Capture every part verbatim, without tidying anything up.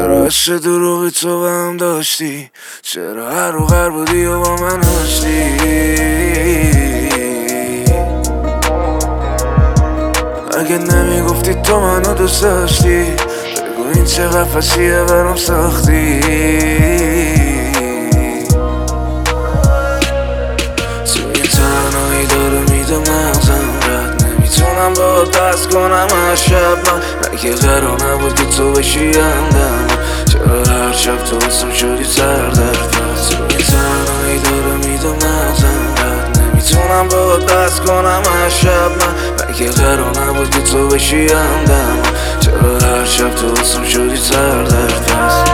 چرا عشق دروغی تو به هم داشتی؟ چرا هر و هر بودی و با من هاشتی؟ اگه نمیگفتی تو منو دوست داشتی، بگو این چه قفصیه برام ساختی. تو این تنهایی داره میده مغزم، رد نمیتونم با دست کنم از شب. من مگه قرار نبود که تو بشی همدم؟ چرا هر شب تو اسم شدی سر درد؟ تو این تنهایی داره میده مغزم، رد نمیتونم با دست کنم از شب. من مگه قرار نبود که تو بشی همدم؟ چرا هر شب تو اسم شدی سر درد؟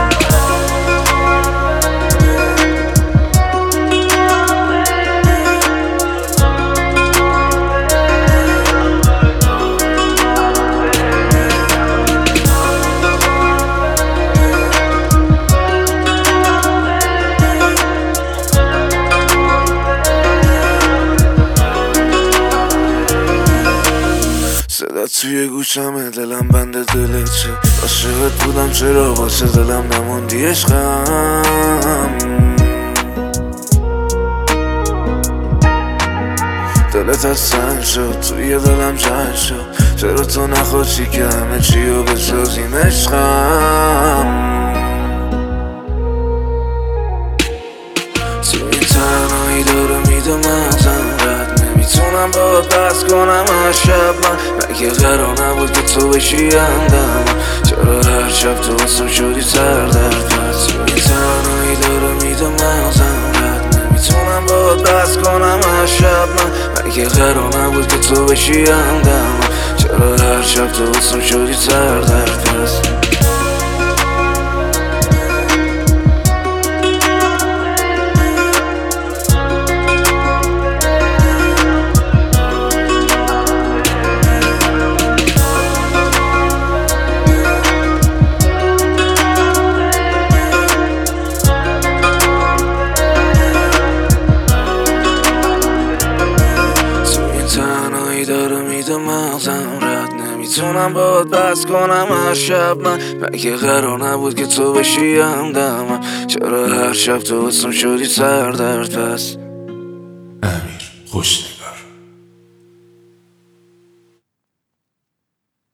صدا توی گوشمه، دلم بند دلته. عاشقت بودم چرا واسه دلم نموندی عشقم؟ دلت از سنگ شد، توی دلم جنگ شد. چرا تو نخواستی که همه چی رو بسازیم عشقم؟ تو این تنهایی داره میده مغزم، رد نمیتونم با دست کنم از شب. من مگه قرار نبود که تو بشی همدم؟ چرا هر شب تو اسم شدی سر درد؟ تو این تنهایی داره میده مغزم، رد نمیتونم با دست کنم از شب. من مگه قرار نبود که تو بشی همدم؟ چرا هر شب تو اسم شدی سر درد؟ تنهایی داره میده مغزم، رد نمیتونم با دست کنم از شب. من مگه قرار نبود که تو بشی همدم؟ چرا هر شب تو اسم شدی سر درد؟ پس امیر خوش